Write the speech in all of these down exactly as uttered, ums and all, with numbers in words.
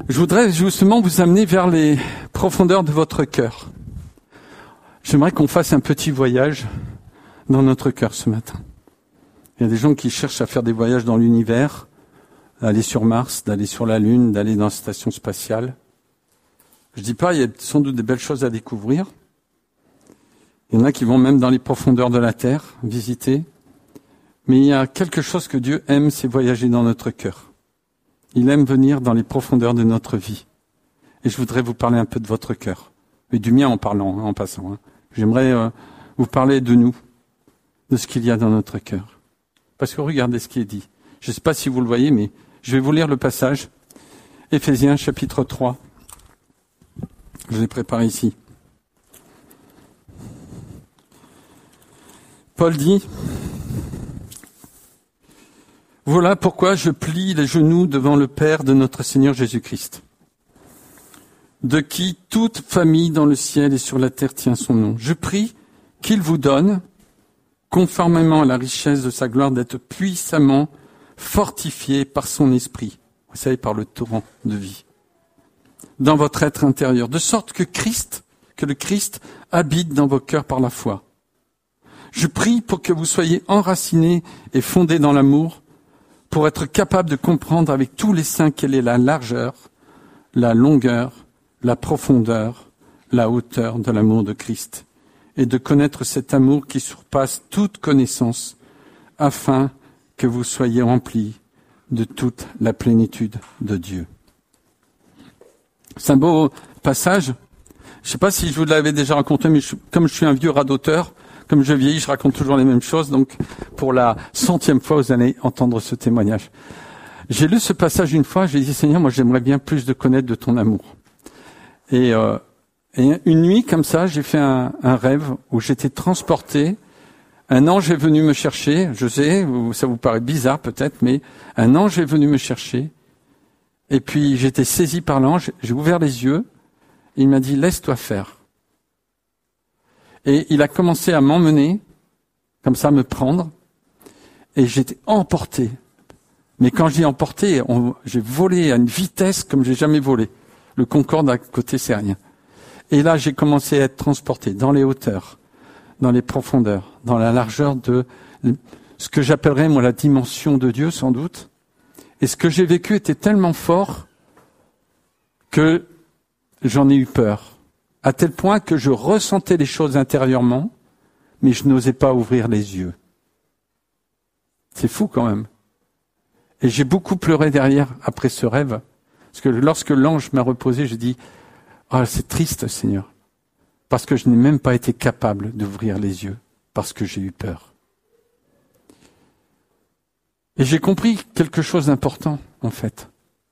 Je voudrais justement vous amener vers les profondeurs de votre cœur. J'aimerais qu'on fasse un petit voyage dans notre cœur ce matin. Il y a des gens qui cherchent à faire des voyages dans l'univers, d'aller sur Mars, d'aller sur la Lune, d'aller dans la station spatiale. Je dis pas, il y a sans doute des belles choses à découvrir. Il y en a qui vont même dans les profondeurs de la Terre, visiter. Mais il y a quelque chose que Dieu aime, c'est voyager dans notre cœur. Il aime venir dans les profondeurs de notre vie. Et je voudrais vous parler un peu de votre cœur. Et du mien en parlant, hein, en passant. Hein. J'aimerais euh, vous parler de nous, de ce qu'il y a dans notre cœur. Parce que regardez ce qui est dit. Je ne sais pas si vous le voyez, mais je vais vous lire le passage. Éphésiens chapitre trois. Je l'ai préparé ici. Paul dit... Voilà pourquoi je plie les genoux devant le Père de notre Seigneur Jésus-Christ, de qui toute famille dans le ciel et sur la terre tient son nom. Je prie qu'il vous donne, conformément à la richesse de sa gloire, d'être puissamment fortifié par son esprit, vous savez, par le torrent de vie, dans votre être intérieur, de sorte que Christ, que le Christ habite dans vos cœurs par la foi. Je prie pour que vous soyez enracinés et fondés dans l'amour, pour être capable de comprendre avec tous les saints quelle est la largeur, la longueur, la profondeur, la hauteur de l'amour de Christ, et de connaître cet amour qui surpasse toute connaissance, afin que vous soyez remplis de toute la plénitude de Dieu. C'est un beau passage. Je ne sais pas si je vous l'avais déjà raconté, mais je, comme je suis un vieux radoteur, comme je vieillis, je raconte toujours les mêmes choses, donc pour la centième fois, vous allez entendre ce témoignage. J'ai lu ce passage une fois, j'ai dit, Seigneur, moi j'aimerais bien plus de connaître de ton amour. Et, euh, et une nuit, comme ça, j'ai fait un, un rêve où j'étais transporté. Un ange est venu me chercher, je sais, ça vous paraît bizarre peut-être, mais un ange est venu me chercher. Et puis j'étais saisi par l'ange, j'ai ouvert les yeux, et il m'a dit, laisse-toi faire. Et il a commencé à m'emmener, comme ça, à me prendre, et j'étais emporté. Mais quand je dis emporté, on, j'ai volé à une vitesse comme j'ai jamais volé. Le Concorde à côté, c'est rien. Et là, j'ai commencé à être transporté dans les hauteurs, dans les profondeurs, dans la largeur de ce que j'appellerais, moi, la dimension de Dieu, sans doute. Et ce que j'ai vécu était tellement fort que j'en ai eu peur. À tel point que je ressentais les choses intérieurement, mais je n'osais pas ouvrir les yeux. C'est fou quand même. Et j'ai beaucoup pleuré derrière, après ce rêve, parce que lorsque l'ange m'a reposé, j'ai dit « Ah, c'est triste, Seigneur, parce que je n'ai même pas été capable d'ouvrir les yeux, parce que j'ai eu peur. » Et j'ai compris quelque chose d'important, en fait.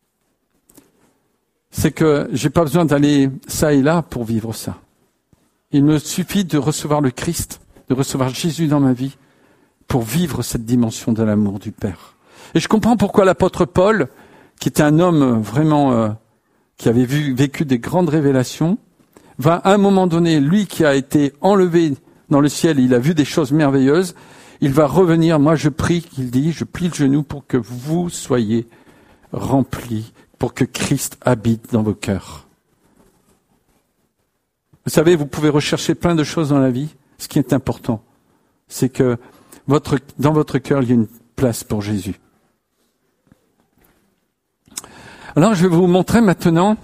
C'est que j'ai pas besoin d'aller ça et là pour vivre ça. Il me suffit de recevoir le Christ, de recevoir Jésus dans ma vie, pour vivre cette dimension de l'amour du Père. Et je comprends pourquoi l'apôtre Paul, qui était un homme vraiment, euh, qui avait vu, vécu des grandes révélations, va à un moment donné, lui qui a été enlevé dans le ciel, il a vu des choses merveilleuses, il va revenir, moi je prie, qu'il dit, je plie le genou pour que vous soyez remplis, pour que Christ habite dans vos cœurs. Vous savez, vous pouvez rechercher plein de choses dans la vie. Ce qui est important, c'est que votre, dans votre cœur, il y a une place pour Jésus. Alors, je vais vous montrer maintenant,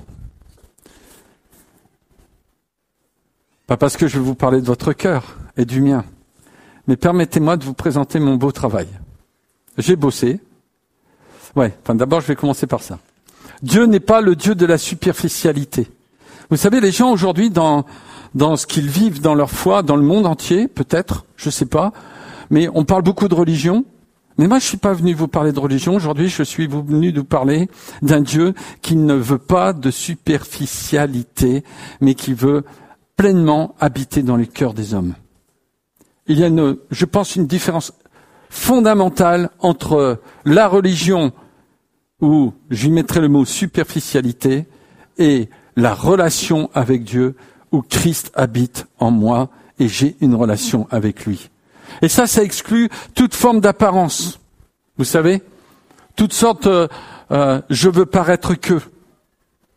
pas parce que je vais vous parler de votre cœur et du mien, mais permettez-moi de vous présenter mon beau travail. J'ai bossé. Ouais, enfin d'abord, je vais commencer par ça. Dieu n'est pas le Dieu de la superficialité. Vous savez, les gens aujourd'hui, dans dans ce qu'ils vivent dans leur foi, dans le monde entier, peut-être, je sais pas, mais on parle beaucoup de religion. Mais moi, je suis pas venu vous parler de religion. Aujourd'hui, je suis venu vous parler d'un Dieu qui ne veut pas de superficialité, mais qui veut pleinement habiter dans les cœurs des hommes. Il y a une, je pense, une différence fondamentale entre la religion, où j'y mettrai le mot superficialité, et la relation avec Dieu, où Christ habite en moi et j'ai une relation avec lui. Et ça, ça exclut toute forme d'apparence. Vous savez, toutes sortes, euh, euh, je veux paraître que.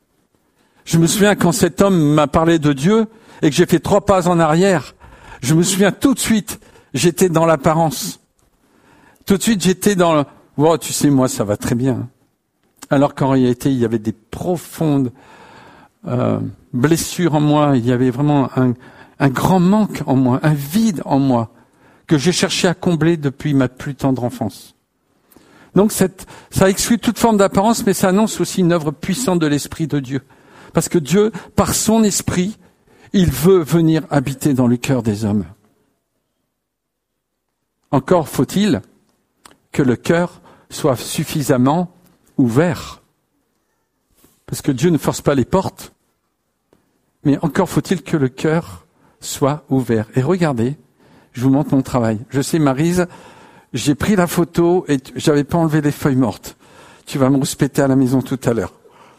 Je me souviens quand cet homme m'a parlé de Dieu et que j'ai fait trois pas en arrière, je me souviens tout de suite, j'étais dans l'apparence. Tout de suite, j'étais dans le... Oh, tu sais, moi, ça va très bien. Alors qu'en réalité, il y avait des profondes euh, blessures en moi, il y avait vraiment un, un grand manque en moi, un vide en moi, que j'ai cherché à combler depuis ma plus tendre enfance. Donc cette, ça exclut toute forme d'apparence, mais ça annonce aussi une œuvre puissante de l'Esprit de Dieu. Parce que Dieu, par son Esprit, il veut venir habiter dans le cœur des hommes. Encore faut-il que le cœur soit suffisamment ouvert. Parce que Dieu ne force pas les portes, mais encore faut-il que le cœur soit ouvert. Et regardez, je vous montre mon travail. Je sais, Maryse, j'ai pris la photo et j'avais pas enlevé les feuilles mortes. Tu vas me rouspéter à la maison tout à l'heure.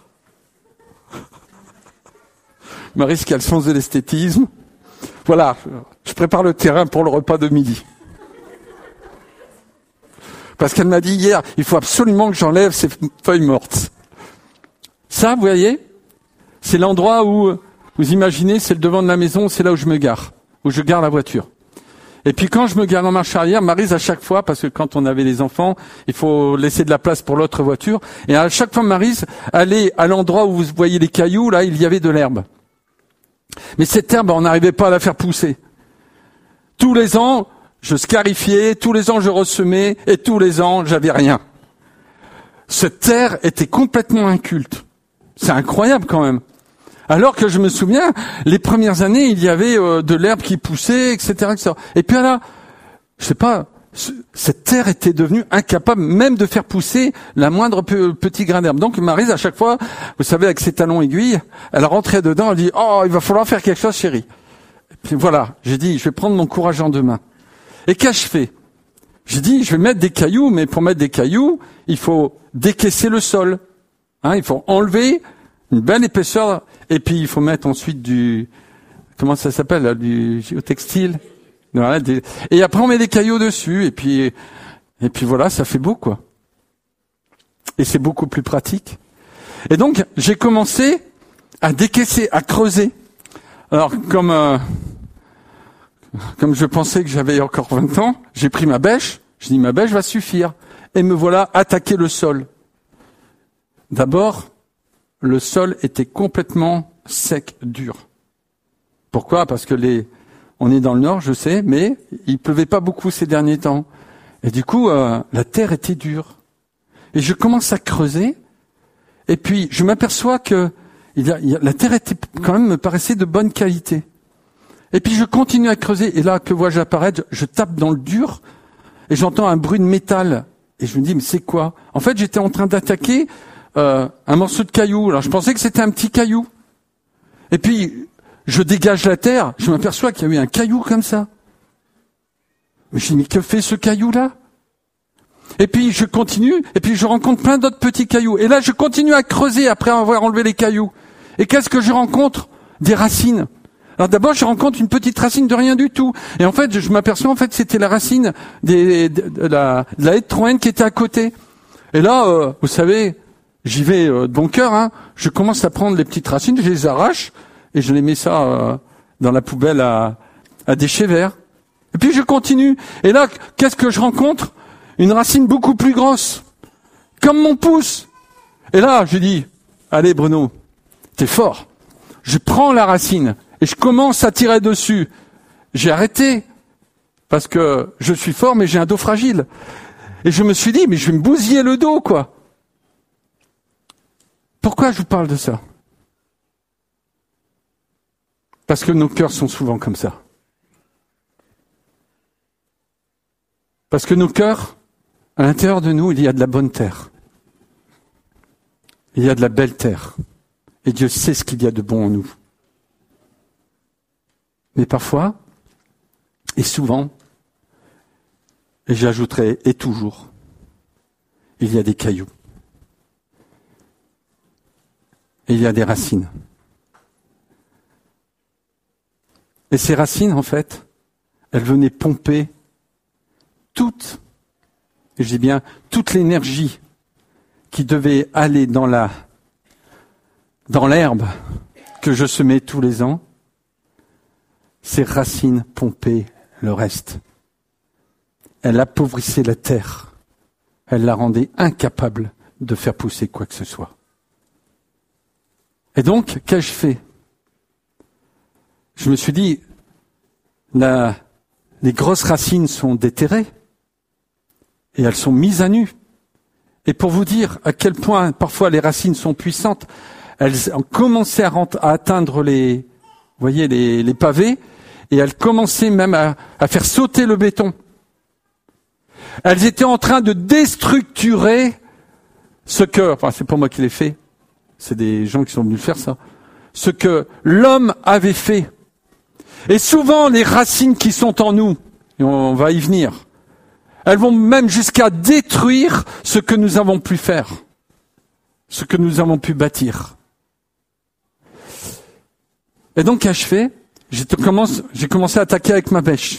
Maryse qui a le sens de l'esthétisme. Voilà, je prépare le terrain pour le repas de midi. Parce qu'elle m'a dit hier, il faut absolument que j'enlève ces feuilles mortes. Ça, vous voyez, c'est l'endroit où, vous imaginez, c'est le devant de la maison, c'est là où je me gare, où je gare la voiture. Et puis quand je me gare en marche arrière, Maryse à chaque fois, parce que quand on avait les enfants, il faut laisser de la place pour l'autre voiture, et à chaque fois Maryse allait à l'endroit où vous voyez les cailloux, là, il y avait de l'herbe. Mais cette herbe, on n'arrivait pas à la faire pousser. Tous les ans, je scarifiais, tous les ans je ressemais, et tous les ans, j'avais rien. Cette terre était complètement inculte. C'est incroyable quand même. Alors que je me souviens, les premières années, il y avait euh, de l'herbe qui poussait, et cetera, et cetera. Et puis là, je sais pas, ce, cette terre était devenue incapable même de faire pousser la moindre pe- petit grain d'herbe. Donc Maryse, à chaque fois, vous savez, avec ses talons aiguilles, elle rentrait dedans, elle dit « Oh, il va falloir faire quelque chose, chérie. » Et puis voilà, j'ai dit « Je vais prendre mon courage en deux mains. » Et qu'ai-je fait? J'ai dit « Je vais mettre des cailloux, mais pour mettre des cailloux, il faut décaisser le sol. Hein, il faut enlever une belle épaisseur, et puis il faut mettre ensuite du, comment ça s'appelle, là, du géotextile. Voilà, des, et après on met des cailloux dessus, et puis, et puis voilà, ça fait beau, quoi. Et c'est beaucoup plus pratique. Et donc, j'ai commencé à décaisser, à creuser. Alors, comme, euh, comme je pensais que j'avais encore vingt ans, j'ai pris ma bêche, je dis ma bêche va suffire. Et me voilà attaquer le sol. D'abord, le sol était complètement sec, dur. Pourquoi? Parce que les, on est dans le nord, je sais, mais il pleuvait pas beaucoup ces derniers temps. Et du coup, euh, la terre était dure. Et je commence à creuser, et puis je m'aperçois que il y a, il y a, la terre était quand même, me paraissait de bonne qualité. Et puis je continue à creuser, et là, que vois-je apparaître? Je tape dans le dur, et j'entends un bruit de métal. Et je me dis, mais c'est quoi? En fait, j'étais en train d'attaquer euh, un morceau de caillou. Alors je pensais que c'était un petit caillou. Et puis, je dégage la terre, je m'aperçois qu'il y a eu un caillou comme ça. Mais je dis, mais que fait ce caillou-là? Et puis je continue, et puis je rencontre plein d'autres petits cailloux. Et là, je continue à creuser après avoir enlevé les cailloux. Et qu'est-ce que je rencontre? Des racines. Alors d'abord, je rencontre une petite racine de rien du tout. Et en fait, je m'aperçois, en fait, c'était la racine des, de, de, la, de la haie de Troène qui était à côté. Et là, euh, vous savez, j'y vais euh, de bon cœur, hein. Je commence à prendre les petites racines, je les arrache, et je les mets ça euh, dans la poubelle à, à déchets verts. Et puis je continue. Et là, qu'est-ce que je rencontre? Une racine beaucoup plus grosse, comme mon pouce. Et là, je dis, allez Bruno, t'es fort. Je prends la racine et je commence à tirer dessus. J'ai arrêté, parce que je suis fort, mais j'ai un dos fragile. Et je me suis dit, mais je vais me bousiller le dos, quoi. Pourquoi je vous parle de ça? Parce que nos cœurs sont souvent comme ça. Parce que nos cœurs, à l'intérieur de nous, il y a de la bonne terre. Il y a de la belle terre. Et Dieu sait ce qu'il y a de bon en nous. Mais parfois, et souvent, et j'ajouterai, et toujours, il y a des cailloux. Et il y a des racines. Et ces racines, en fait, elles venaient pomper toute, et je dis bien, toute l'énergie qui devait aller dans la, dans l'herbe que je semais tous les ans, ses racines pompaient le reste. Elle appauvrissait la terre. Elle la rendait incapable de faire pousser quoi que ce soit. Et donc, qu'ai-je fait ? Je me suis dit, la, les grosses racines sont déterrées et elles sont mises à nu. Et pour vous dire à quel point parfois les racines sont puissantes, elles ont commencé à, rent- à atteindre les, vous voyez, les, les pavés, et elles commençaient même à, à faire sauter le béton. Elles étaient en train de déstructurer ce que, enfin c'est pas moi qui l'ai fait, c'est des gens qui sont venus faire ça, ce que l'homme avait fait. Et souvent les racines qui sont en nous, et on va y venir, elles vont même jusqu'à détruire ce que nous avons pu faire, ce que nous avons pu bâtir. Et donc qu'ai-je fait ? J'ai commencé, j'ai commencé à attaquer avec ma bêche.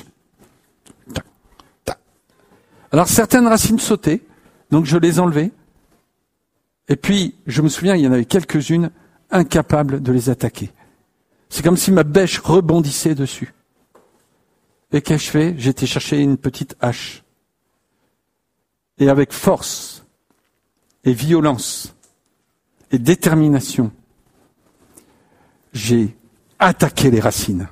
Alors certaines racines sautaient, donc je les enlevais. Et puis, je me souviens, il y en avait quelques-unes incapables de les attaquer. C'est comme si ma bêche rebondissait dessus. Et qu'ai-je fait ? J'ai été chercher une petite hache. Et avec force, et violence, et détermination, j'ai attaqué les racines.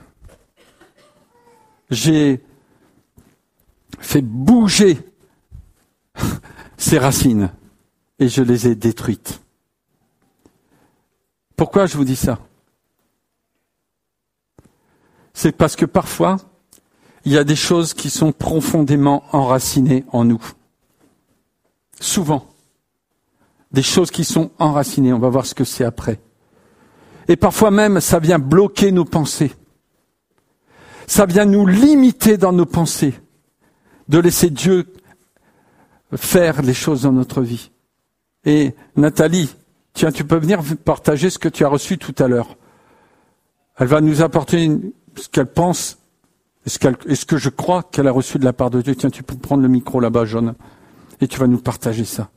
J'ai fait bouger ces racines et je les ai détruites. Pourquoi je vous dis ça ? C'est parce que parfois, il y a des choses qui sont profondément enracinées en nous. Souvent, des choses qui sont enracinées. On va voir ce que c'est après. Et parfois même, ça vient bloquer nos pensées. Ça vient nous limiter dans nos pensées, de laisser Dieu faire les choses dans notre vie. Et Nathalie, tiens, tu peux venir partager ce que tu as reçu tout à l'heure. Elle va nous apporter une, ce qu'elle pense, et ce, qu'elle, et ce que je crois qu'elle a reçu de la part de Dieu. Tiens, tu peux prendre le micro là-bas, John, et tu vas nous partager ça.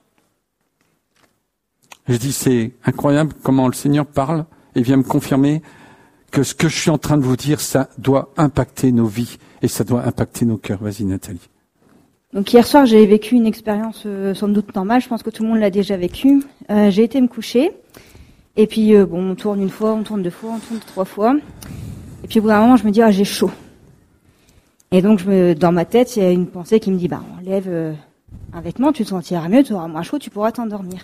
Je dis, c'est incroyable comment le Seigneur parle et vient me confirmer que ce que je suis en train de vous dire, ça doit impacter nos vies et ça doit impacter nos cœurs. Vas-y, Nathalie. Donc hier soir, j'ai vécu une expérience euh, sans doute normale. Je pense que tout le monde l'a déjà vécu. Euh, j'ai été me coucher et puis euh, bon, on tourne une fois, on tourne deux fois, on tourne trois fois. Et puis au bout d'un moment, je me dis ah j'ai chaud. Et donc je me, dans ma tête, il y a une pensée qui me dit bah enlève euh, un vêtement, tu te sentiras mieux, tu auras moins chaud, tu pourras t'endormir.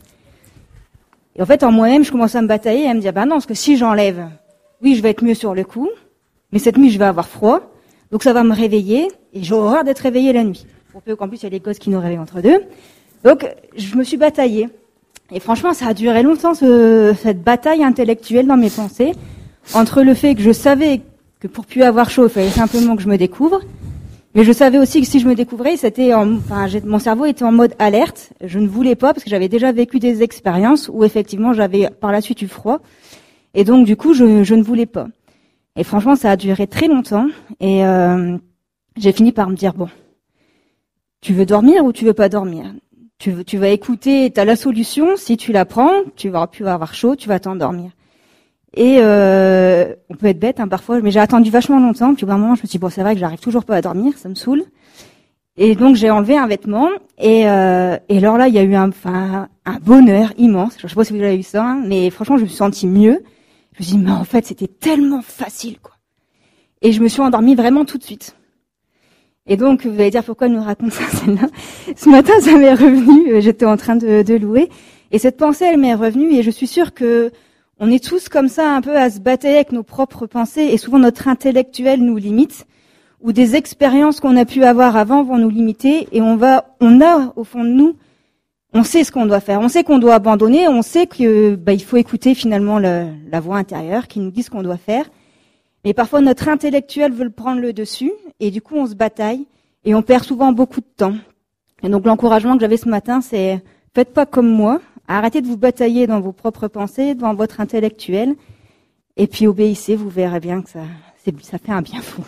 Et en fait, en moi-même, je commence à me batailler et à me dire bah non, parce que si j'enlève, oui, je vais être mieux sur le coup, mais cette nuit, je vais avoir froid, donc ça va me réveiller et j'aurai horreur d'être réveillée la nuit. Pour peu qu'en plus, il y a les gosses qui nous réveillent entre deux. Donc, je me suis bataillée. Et franchement, ça a duré longtemps, ce, cette bataille intellectuelle dans mes pensées, entre le fait que je savais que pour plus avoir chaud, il fallait simplement que je me découvre, mais je savais aussi que si je me découvrais, c'était en, enfin, j'ai, mon cerveau était en mode alerte. Je ne voulais pas, parce que j'avais déjà vécu des expériences où effectivement, j'avais par la suite eu froid. Et donc, du coup, je, je ne voulais pas. Et franchement, ça a duré très longtemps. Et euh, j'ai fini par me dire, bon, tu veux dormir ou tu veux pas dormir ? Tu, veux, tu vas écouter, tu as la solution, si tu la prends, tu vas plus avoir chaud, tu vas t'endormir. Et euh, on peut être bête hein, parfois, mais j'ai attendu vachement longtemps. Puis au bout d'un moment, je me suis dit, bon, c'est vrai que j'arrive toujours pas à dormir, ça me saoule. Et donc, j'ai enlevé un vêtement. Et, euh, et alors là, il y a eu un, enfin, un bonheur immense. Je sais pas si vous avez eu ça, hein, mais franchement, je me suis sentie mieux. Je me suis dit, mais en fait, c'était tellement facile, quoi. Et je me suis endormie vraiment tout de suite. Et donc, vous allez dire pourquoi elle nous raconte ça, celle-là. Ce matin, ça m'est revenu, j'étais en train de, de louer. Et cette pensée, elle m'est revenue, et je suis sûre que on est tous comme ça, un peu à se batailler avec nos propres pensées, et souvent notre intellectuel nous limite, ou des expériences qu'on a pu avoir avant vont nous limiter, et on va, on a, au fond de nous, on sait ce qu'on doit faire, on sait qu'on doit abandonner, on sait que, bah, il faut écouter finalement la, la voix intérieure qui nous dit ce qu'on doit faire. Mais parfois, notre intellectuel veut le prendre le dessus, et du coup, on se bataille, et on perd souvent beaucoup de temps. Et donc, l'encouragement que j'avais ce matin, c'est faites pas comme moi, arrêtez de vous batailler dans vos propres pensées, dans votre intellectuel, et puis obéissez, vous verrez bien que ça, c'est, ça fait un bien fou.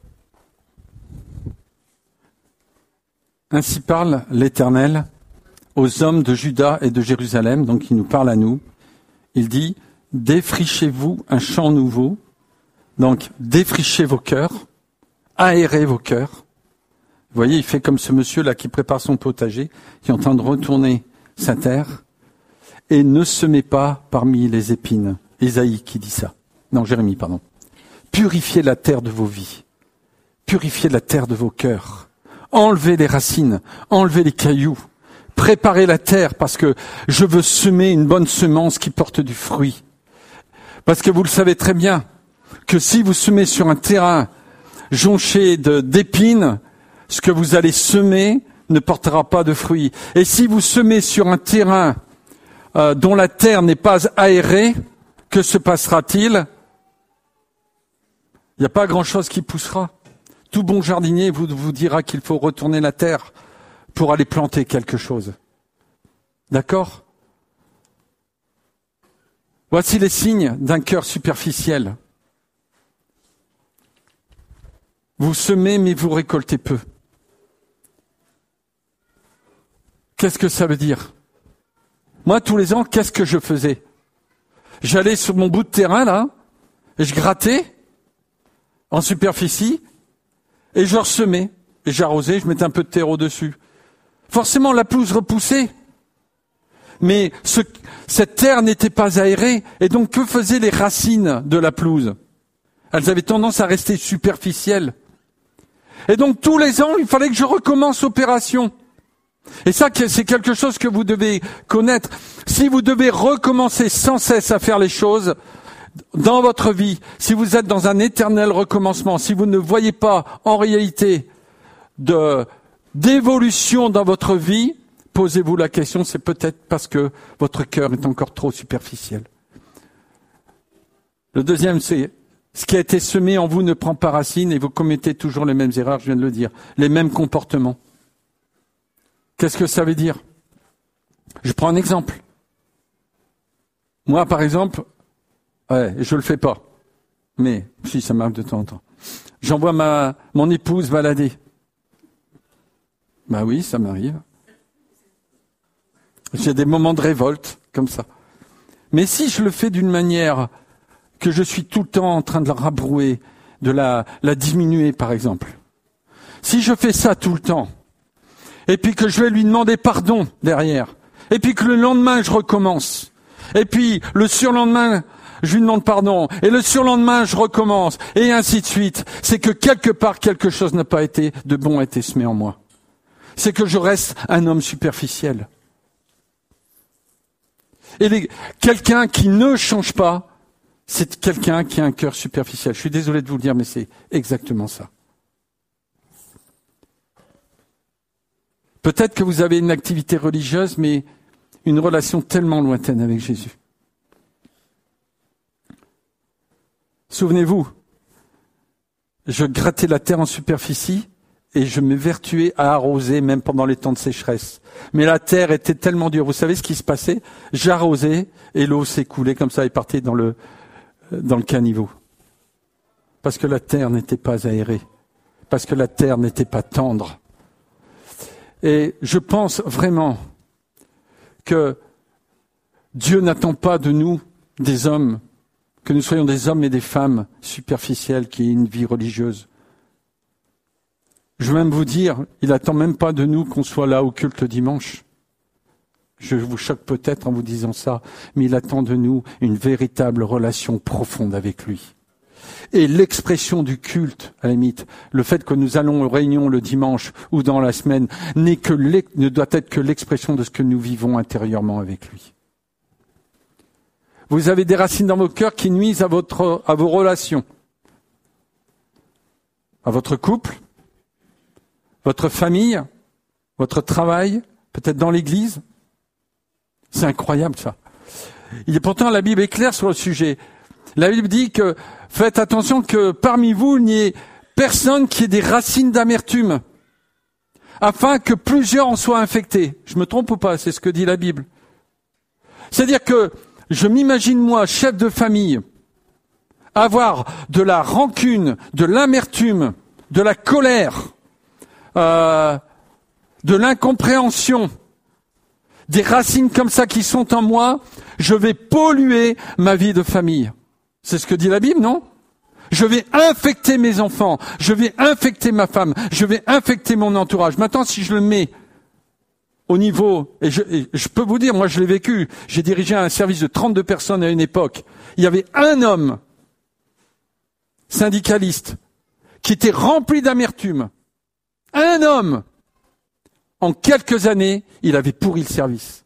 Ainsi parle l'Éternel, aux hommes de Juda et de Jérusalem, donc il nous parle à nous. Il dit, défrichez-vous un champ nouveau, donc défrichez vos cœurs, aérez vos cœurs. Vous voyez, il fait comme ce monsieur-là qui prépare son potager, qui est en train de retourner sa terre, et ne semez pas parmi les épines. Ésaïe qui dit ça. Non, Jérémie, pardon. Purifiez la terre de vos vies. Purifiez la terre de vos cœurs. Enlevez les racines, enlevez les cailloux. Préparez la terre parce que je veux semer une bonne semence qui porte du fruit. Parce que vous le savez très bien, que si vous semez sur un terrain jonché de, d'épines, ce que vous allez semer ne portera pas de fruits. Et si vous semez sur un terrain euh, dont la terre n'est pas aérée, que se passera-t-il ? Il n'y a pas grand-chose qui poussera. Tout bon jardinier vous, vous dira qu'il faut retourner la terre pour aller planter quelque chose. D'accord ? Voici les signes d'un cœur superficiel. Vous semez, mais vous récoltez peu. Qu'est-ce que ça veut dire ? Moi, tous les ans, qu'est-ce que je faisais ? J'allais sur mon bout de terrain, là, et je grattais en superficie, et je ressemais, et j'arrosais, je mettais un peu de terreau dessus. Forcément, la pelouse repoussait. Mais ce, cette terre n'était pas aérée, et donc que faisaient les racines de la pelouse ? Elles avaient tendance à rester superficielles. Et donc tous les ans, il fallait que je recommence opération. Et ça, c'est quelque chose que vous devez connaître. Si vous devez recommencer sans cesse à faire les choses dans votre vie, si vous êtes dans un éternel recommencement, si vous ne voyez pas en réalité de, d'évolution dans votre vie, posez-vous la question, c'est peut-être parce que votre cœur est encore trop superficiel. Le deuxième, c'est ce qui a été semé en vous ne prend pas racine et vous commettez toujours les mêmes erreurs, je viens de le dire, les mêmes comportements. Qu'est-ce que ça veut dire ? Je prends un exemple. Moi, par exemple, ouais, je le fais pas, mais si, ça m'arrive de temps en temps. J'envoie ma mon épouse balader. Bah oui, ça m'arrive. J'ai des moments de révolte, comme ça. Mais si je le fais d'une manière que je suis tout le temps en train de la rabrouer, de la, la diminuer, par exemple. Si je fais ça tout le temps, et puis que je vais lui demander pardon derrière, et puis que le lendemain je recommence, et puis le surlendemain je lui demande pardon, et le surlendemain je recommence, et ainsi de suite, c'est que quelque part quelque chose n'a pas été de bon a été semé en moi. C'est que je reste un homme superficiel. Et les, quelqu'un qui ne change pas, c'est quelqu'un qui a un cœur superficiel. Je suis désolé de vous le dire, mais c'est exactement ça. Peut-être que vous avez une activité religieuse, mais une relation tellement lointaine avec Jésus. Souvenez-vous, je grattais la terre en superficie et je m'évertuais à arroser même pendant les temps de sécheresse. Mais la terre était tellement dure. Vous savez ce qui se passait ? J'arrosais et l'eau s'écoulait comme ça et partait dans le, dans le caniveau. Parce que la terre n'était pas aérée. Parce que la terre n'était pas tendre. Et je pense vraiment que Dieu n'attend pas de nous, des hommes, que nous soyons des hommes et des femmes superficiels qui aient une vie religieuse. Je veux même vous dire, il n'attend même pas de nous qu'on soit là au culte dimanche. Je vous choque peut-être en vous disant ça, mais il attend de nous une véritable relation profonde avec lui. Et l'expression du culte, à la limite, le fait que nous allons aux réunions le dimanche ou dans la semaine, n'est que ne doit être que l'expression de ce que nous vivons intérieurement avec lui. Vous avez des racines dans vos cœurs qui nuisent à votre, à vos relations, à votre couple, votre famille, votre travail, peut-être dans l'église. C'est incroyable ça. Et pourtant la Bible est claire sur le sujet. La Bible dit que faites attention que parmi vous, il n'y ait personne qui ait des racines d'amertume, afin que plusieurs en soient infectés. Je me trompe ou pas? C'est ce que dit la Bible. C'est-à-dire que je m'imagine moi, chef de famille, avoir de la rancune, de l'amertume, de la colère, euh, de l'incompréhension, des racines comme ça qui sont en moi, je vais polluer ma vie de famille. C'est ce que dit la Bible, non? Je vais infecter mes enfants, je vais infecter ma femme, je vais infecter mon entourage. Maintenant, si je le mets au niveau, et je, et je peux vous dire, moi je l'ai vécu, j'ai dirigé un service de trente-deux personnes à une époque. Il y avait un homme syndicaliste qui était rempli d'amertume. Un homme. En quelques années, il avait pourri le service.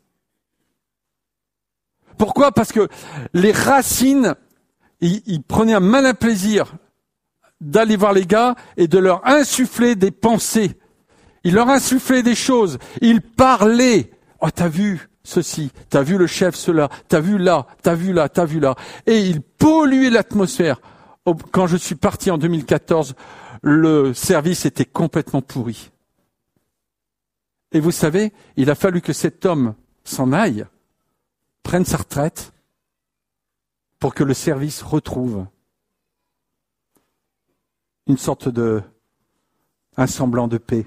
Pourquoi? Parce que les racines, il, il prenait un malin plaisir d'aller voir les gars et de leur insuffler des pensées. Il leur insufflait des choses. Il parlait. Oh, t'as vu ceci, t'as vu le chef cela, t'as vu là, t'as vu là, t'as vu là. Et il polluait l'atmosphère. Quand je suis parti en deux mille quatorze, le service était complètement pourri. Et vous savez, il a fallu que cet homme s'en aille, prenne sa retraite, pour que le service retrouve une sorte de, un semblant de paix.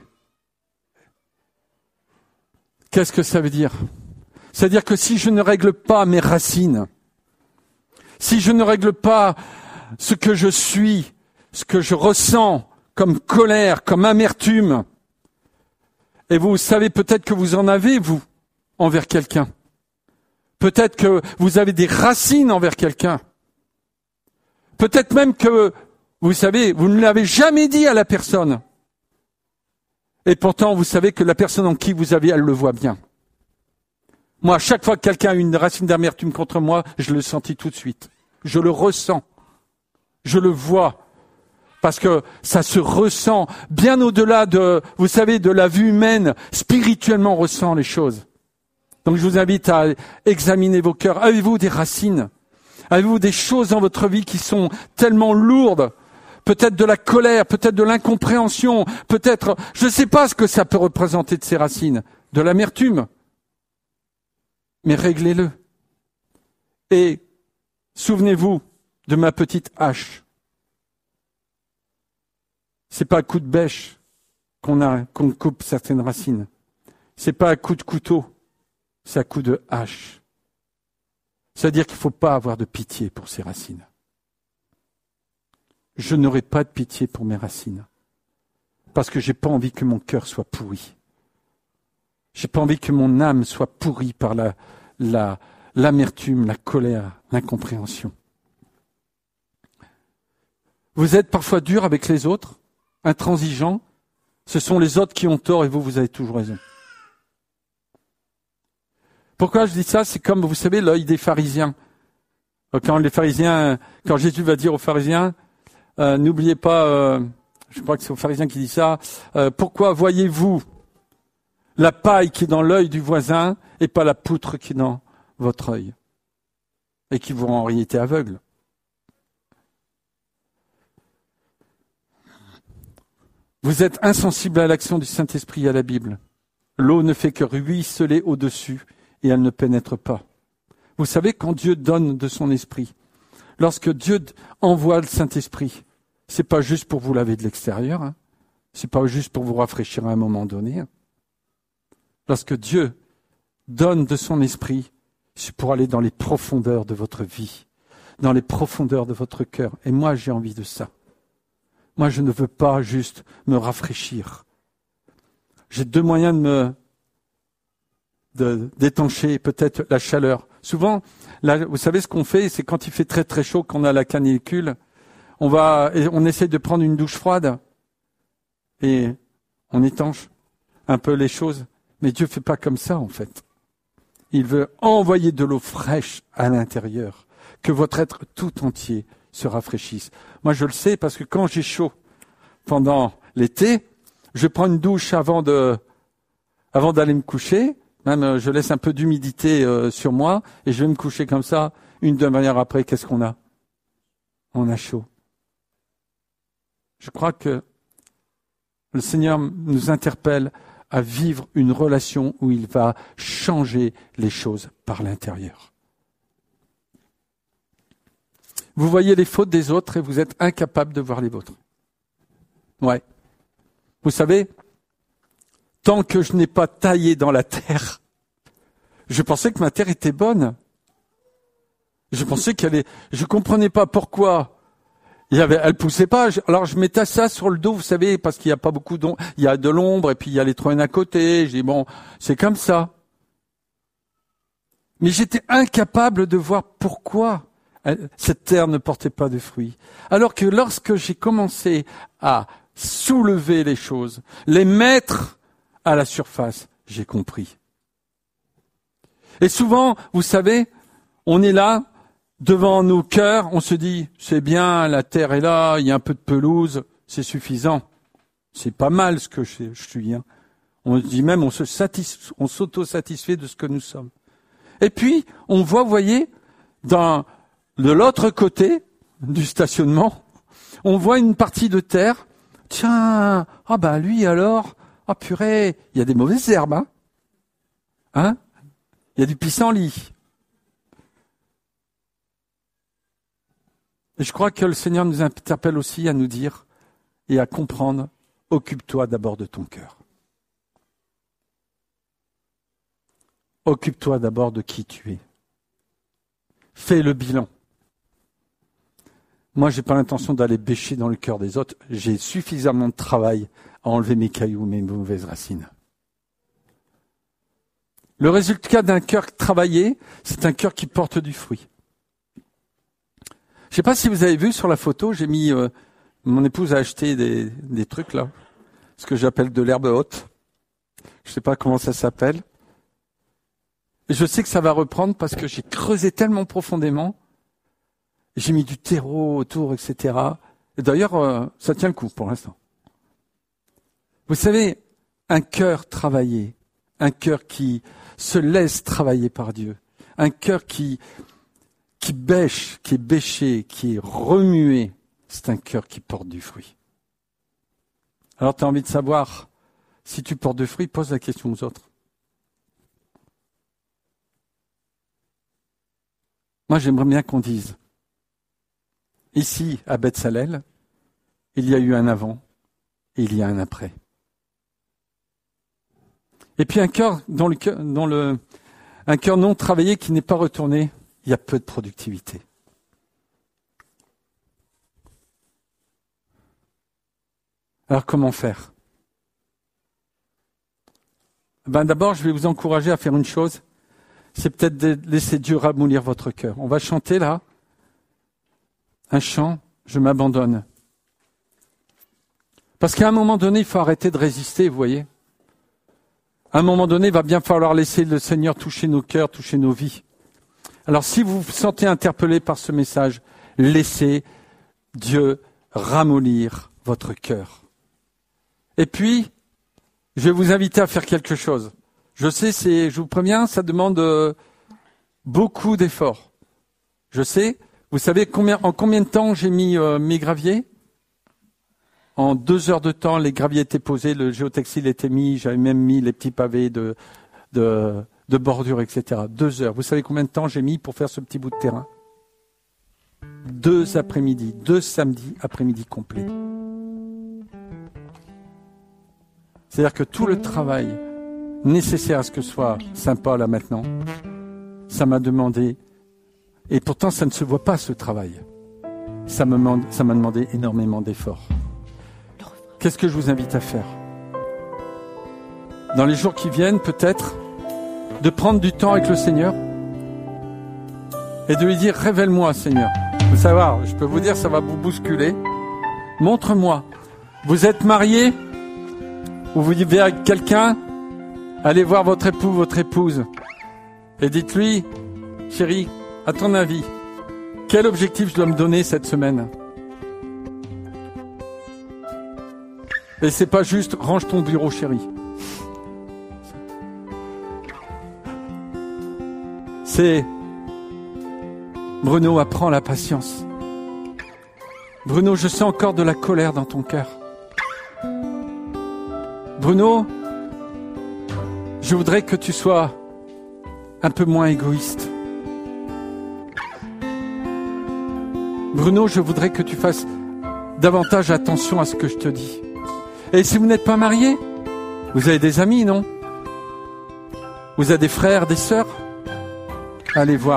Qu'est-ce que ça veut dire? C'est-à-dire que si je ne règle pas mes racines, si je ne règle pas ce que je suis, ce que je ressens comme colère, comme amertume, et vous savez peut-être que vous en avez, vous, envers quelqu'un. Peut-être que vous avez des racines envers quelqu'un. Peut-être même que, vous savez, vous ne l'avez jamais dit à la personne. Et pourtant, vous savez que la personne en qui vous avez, elle le voit bien. Moi, à chaque fois que quelqu'un a une racine d'amertume contre moi, je le sentis tout de suite. Je le ressens. Je le vois. Parce que ça se ressent bien au-delà de, vous savez, de la vue humaine. Spirituellement, on ressent les choses. Donc, je vous invite à examiner vos cœurs. Avez-vous des racines? Avez-vous des choses dans votre vie qui sont tellement lourdes? Peut-être de la colère, peut-être de l'incompréhension, peut-être, je ne sais pas ce que ça peut représenter de ces racines. De l'amertume. Mais réglez-le. Et souvenez-vous de ma petite hache. C'est pas à coup de bêche qu'on a, qu'on coupe certaines racines. C'est pas à coup de couteau, c'est à coup de hache. C'est-à-dire qu'il ne faut pas avoir de pitié pour ces racines. Je n'aurai pas de pitié pour mes racines. Parce que j'ai pas envie que mon cœur soit pourri. J'ai pas envie que mon âme soit pourrie par la, la, l'amertume, la colère, l'incompréhension. Vous êtes parfois dur avec les autres, intransigeant. Ce sont les autres qui ont tort et vous, vous avez toujours raison. Pourquoi je dis ça? C'est comme, vous savez, l'œil des pharisiens. Quand les pharisiens, quand Jésus va dire aux pharisiens, euh, n'oubliez pas, euh, je crois que c'est aux pharisiens qui dit ça, euh, pourquoi voyez-vous la paille qui est dans l'œil du voisin et pas la poutre qui est dans votre œil? Et qui vous rend en réalité aveugle. Vous êtes insensible à l'action du Saint-Esprit et à la Bible. L'eau ne fait que ruisseler au-dessus et elle ne pénètre pas. Vous savez, quand Dieu donne de son esprit, lorsque Dieu envoie le Saint-Esprit, c'est pas juste pour vous laver de l'extérieur, hein. C'est pas juste pour vous rafraîchir à un moment donné. Hein. Lorsque Dieu donne de son esprit, c'est pour aller dans les profondeurs de votre vie, dans les profondeurs de votre cœur. Et moi, j'ai envie de ça. Moi, je ne veux pas juste me rafraîchir. J'ai deux moyens de me de, d'étancher peut-être la chaleur. Souvent, là, vous savez ce qu'on fait, c'est quand il fait très très chaud, qu'on a la canicule, on va, on essaie de prendre une douche froide et on étanche un peu les choses. Mais Dieu fait pas comme ça en fait. Il veut envoyer de l'eau fraîche à l'intérieur, que votre être tout entier se rafraîchisse. Moi, je le sais parce que quand j'ai chaud pendant l'été, je prends une douche avant de, avant d'aller me coucher. Même, je laisse un peu d'humidité euh, sur moi et je vais me coucher comme ça. Une demi-heure après, qu'est-ce qu'on a? On a chaud. Je crois que le Seigneur nous interpelle à vivre une relation où il va changer les choses par l'intérieur. Vous voyez les fautes des autres et vous êtes incapable de voir les vôtres. Ouais. Vous savez, tant que je n'ai pas taillé dans la terre Je pensais que ma terre était bonne. Je pensais qu'elle est, je comprenais pas pourquoi. Il y avait, elle poussait pas. Alors je mettais ça sur le dos, vous savez, parce qu'il y a pas beaucoup d'ombre. Il y a de l'ombre et puis il y a les troènes à côté. Je dis bon, c'est comme ça. Mais j'étais incapable de voir pourquoi cette terre ne portait pas de fruits. Alors que lorsque j'ai commencé à soulever les choses, les mettre à la surface, j'ai compris. Et souvent, vous savez, on est là, devant nos cœurs, on se dit, c'est bien, la terre est là, il y a un peu de pelouse, c'est suffisant. C'est pas mal ce que je, je suis. Hein. On dit même, on se satisf- on s'auto-satisfait de ce que nous sommes. Et puis, on voit, vous voyez, dans, de l'autre côté du stationnement, on voit une partie de terre. Tiens, ah bah lui alors, ah purée, il y a des mauvaises herbes, hein, hein, il y a du pissenlit. Et je crois que le Seigneur nous interpelle aussi à nous dire et à comprendre, occupe-toi d'abord de ton cœur. Occupe-toi d'abord de qui tu es. Fais le bilan. Moi, j'ai pas l'intention d'aller bêcher dans le cœur des autres. J'ai suffisamment de travail à enlever mes cailloux, mes mauvaises racines. Le résultat d'un cœur travaillé, c'est un cœur qui porte du fruit. Je sais pas si vous avez vu sur la photo, j'ai mis, euh, mon épouse a acheté des, des trucs là, ce que j'appelle de l'herbe haute. Je sais pas comment ça s'appelle. Et je sais que ça va reprendre parce que j'ai creusé tellement profondément. J'ai mis du terreau autour, et cetera. Et d'ailleurs, euh, ça tient le coup pour l'instant. Vous savez, un cœur travaillé, un cœur qui se laisse travailler par Dieu, un cœur qui qui bêche, qui est bêché, qui est remué, c'est un cœur qui porte du fruit. Alors tu as envie de savoir si tu portes du fruit, pose la question aux autres. Moi, j'aimerais bien qu'on dise, ici, à Beth-Salel, il y a eu un avant et il y a un après. Et puis un cœur dans le cœur, dans le, un cœur non travaillé qui n'est pas retourné, il y a peu de productivité. Alors comment faire? Ben d'abord, je vais vous encourager à faire une chose, c'est peut-être de laisser Dieu ramollir votre cœur. On va chanter là un chant, je m'abandonne. Parce qu'à un moment donné, il faut arrêter de résister, vous voyez. À un moment donné, il va bien falloir laisser le Seigneur toucher nos cœurs, toucher nos vies. Alors si vous vous sentez interpellé par ce message, laissez Dieu ramollir votre cœur. Et puis, je vais vous inviter à faire quelque chose. Je sais, c'est, je vous préviens, ça demande euh, beaucoup d'efforts. Je sais, vous savez combien, en combien de temps j'ai mis euh, mes graviers? En deux heures de temps, les graviers étaient posés, le géotextile était mis, j'avais même mis les petits pavés de, de, de bordure, et cetera. Deux heures. Vous savez combien de temps j'ai mis pour faire ce petit bout de terrain? Deux après-midi, deux samedis après-midi complets. C'est-à-dire que tout le travail nécessaire à ce que ce soit sympa là maintenant, ça m'a demandé, et pourtant ça ne se voit pas ce travail, ça me, ça m'a demandé énormément d'efforts. Qu'est-ce que je vous invite à faire? Dans les jours qui viennent, peut-être, de prendre du temps avec le Seigneur et de lui dire, révèle-moi, Seigneur. Vous savez, je peux vous dire, ça va vous bousculer. Montre-moi. Vous êtes marié ou vous vivez avec quelqu'un? Allez voir votre époux, votre épouse et dites-lui, chérie, à ton avis, quel objectif je dois me donner cette semaine? Et c'est pas juste, range ton bureau, chérie. C'est, Bruno, apprends la patience. Bruno, je sens encore de la colère dans ton cœur. Bruno, je voudrais que tu sois un peu moins égoïste. Bruno, je voudrais que tu fasses davantage attention à ce que je te dis. Et si vous n'êtes pas marié, vous avez des amis, non? Vous avez des frères, des sœurs? Allez voir.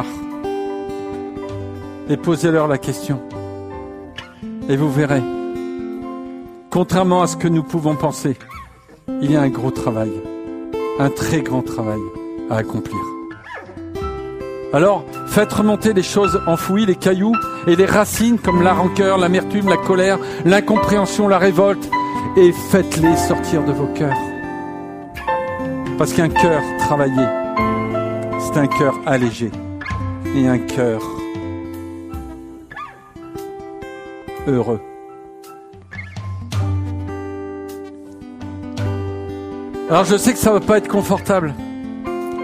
Et posez-leur la question. Et vous verrez. Contrairement à ce que nous pouvons penser, il y a un gros travail. Un très grand travail à accomplir. Alors, faites remonter les choses enfouies, les cailloux et les racines comme la rancœur, l'amertume, la colère, l'incompréhension, la révolte, et faites-les sortir de vos cœurs. Parce qu'un cœur travaillé, c'est un cœur allégé et un cœur heureux. Alors je sais que ça va pas être confortable. Pourquoi ?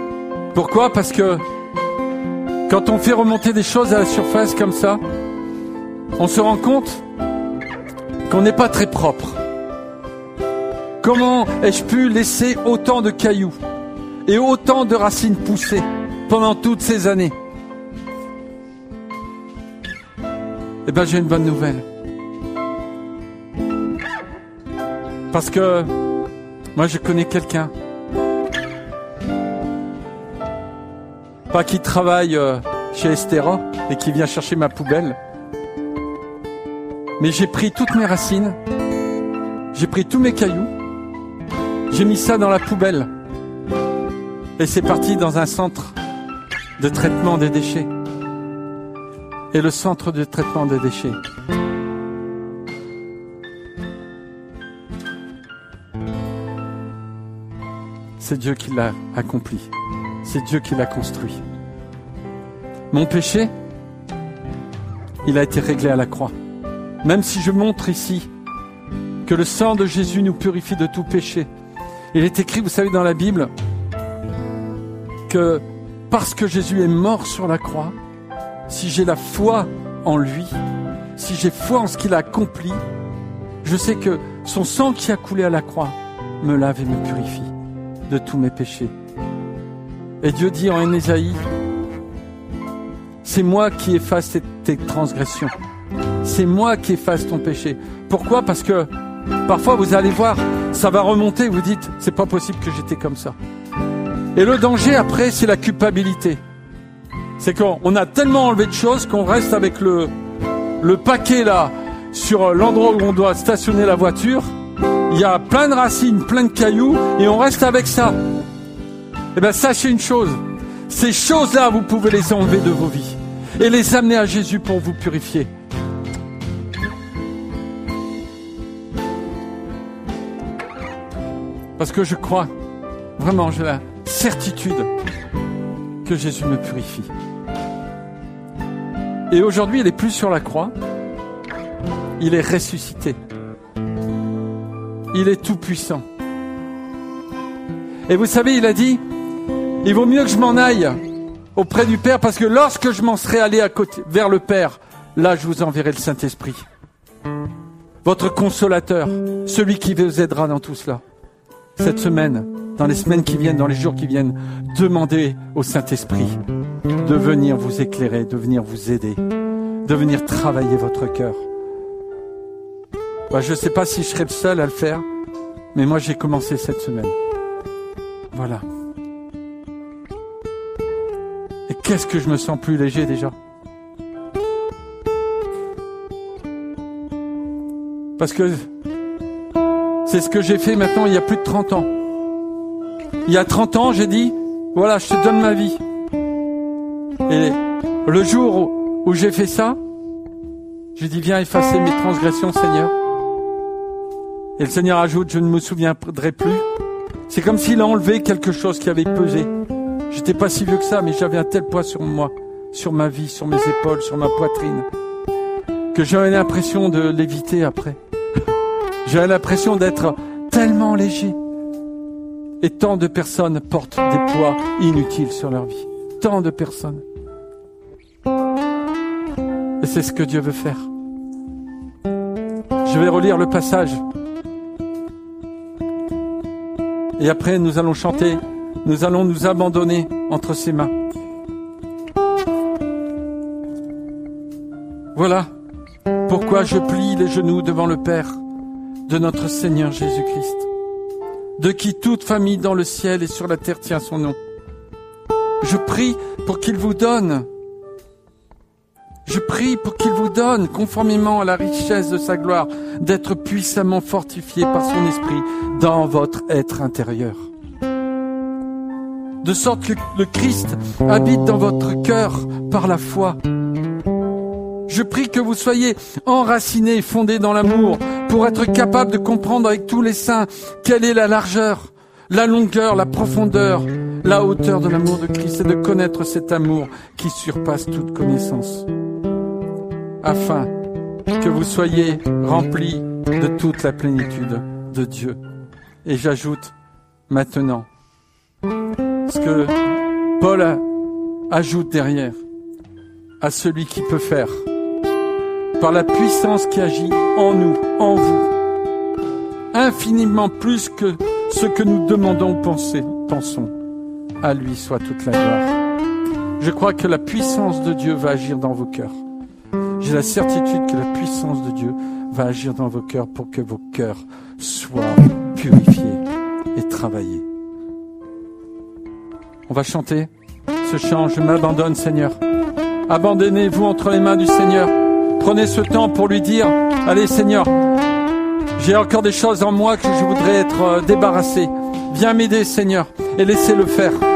Parce que quand on fait remonter des choses à la surface comme ça, on se rend compte qu'on n'est pas très propre. Comment ai-je pu laisser autant de cailloux et autant de racines pousser pendant toutes ces années ? Eh bien, j'ai une bonne nouvelle. Parce que moi, je connais quelqu'un. Pas qui travaille chez Estera et qui vient chercher ma poubelle. Mais j'ai pris toutes mes racines, j'ai pris tous mes cailloux, j'ai mis ça dans la poubelle. Et c'est parti dans un centre de traitement des déchets. Et le centre de traitement des déchets, c'est Dieu qui l'a accompli. C'est Dieu qui l'a construit. Mon péché, il a été réglé à la croix. Même si je montre ici que le sang de Jésus nous purifie de tout péché. Il est écrit, vous savez, dans la Bible, que parce que Jésus est mort sur la croix, si j'ai la foi en lui, si j'ai foi en ce qu'il a accompli, je sais que son sang qui a coulé à la croix me lave et me purifie de tous mes péchés. Et Dieu dit en Ésaïe, c'est moi qui efface tes transgressions. C'est moi qui efface ton péché. Pourquoi ? Parce que parfois vous allez voir, ça va remonter, vous dites, c'est pas possible que j'étais comme ça. Et le danger après, c'est la culpabilité. C'est qu'on a tellement enlevé de choses qu'on reste avec le, le paquet là, sur l'endroit où on doit stationner la voiture. Il y a plein de racines, plein de cailloux, et on reste avec ça. Eh bien, sachez une chose, ces choses-là, vous pouvez les enlever de vos vies et les amener à Jésus pour vous purifier. Parce que je crois, vraiment, j'ai la certitude que Jésus me purifie. Et aujourd'hui, il n'est plus sur la croix, il est ressuscité. Il est tout puissant. Et vous savez, il a dit, il vaut mieux que je m'en aille auprès du Père, parce que lorsque je m'en serai allé à côté, vers le Père, là je vous enverrai le Saint-Esprit. Votre consolateur, celui qui vous aidera dans tout cela. Cette semaine, dans les semaines qui viennent, dans les jours qui viennent, demandez au Saint-Esprit de venir vous éclairer, de venir vous aider, de venir travailler votre cœur. Bah, je ne sais pas si je serai le seul à le faire, mais moi j'ai commencé cette semaine. Voilà. Et qu'est-ce que je me sens plus léger déjà. Parce que c'est ce que j'ai fait maintenant il y a plus de trente ans. Il y a trente ans, j'ai dit, voilà, je te donne ma vie. Et le jour où, où j'ai fait ça, j'ai dit, viens effacer mes transgressions, Seigneur. Et le Seigneur ajoute, je ne me souviendrai plus. C'est comme s'il a enlevé quelque chose qui avait pesé. J'étais pas si vieux que ça, mais j'avais un tel poids sur moi, sur ma vie, sur mes épaules, sur ma poitrine, que j'avais l'impression de léviter après. J'avais l'impression d'être tellement léger. Et tant de personnes portent des poids inutiles sur leur vie. Tant de personnes. Et c'est ce que Dieu veut faire. Je vais relire le passage. Et après, nous allons chanter. Nous allons nous abandonner entre ses mains. Voilà pourquoi je plie les genoux devant le Père de notre Seigneur Jésus-Christ, de qui toute famille dans le ciel et sur la terre tient son nom. Je prie pour qu'il vous donne. Je prie pour qu'il vous donne, conformément à la richesse de sa gloire, d'être puissamment fortifié par son esprit dans votre être intérieur. De sorte que le Christ habite dans votre cœur par la foi. Je prie que vous soyez enracinés et fondés dans l'amour pour être capables de comprendre avec tous les saints quelle est la largeur, la longueur, la profondeur, la hauteur de l'amour de Christ et de connaître cet amour qui surpasse toute connaissance, afin que vous soyez remplis de toute la plénitude de Dieu. Et j'ajoute maintenant ce que Paul a, ajoute derrière, à celui qui peut faire, par la puissance qui agit en nous, en vous, infiniment plus que ce que nous demandons ou pensons. À lui soit toute la gloire. Je crois que la puissance de Dieu va agir dans vos cœurs. J'ai la certitude que la puissance de Dieu va agir dans vos cœurs pour que vos cœurs soient purifiés et travaillés. On va chanter ce chant, je m'abandonne Seigneur. Abandonnez-vous entre les mains du Seigneur. Prenez ce temps pour lui dire, allez Seigneur, j'ai encore des choses en moi que je voudrais être débarrassé. Viens m'aider Seigneur et laissez-le faire.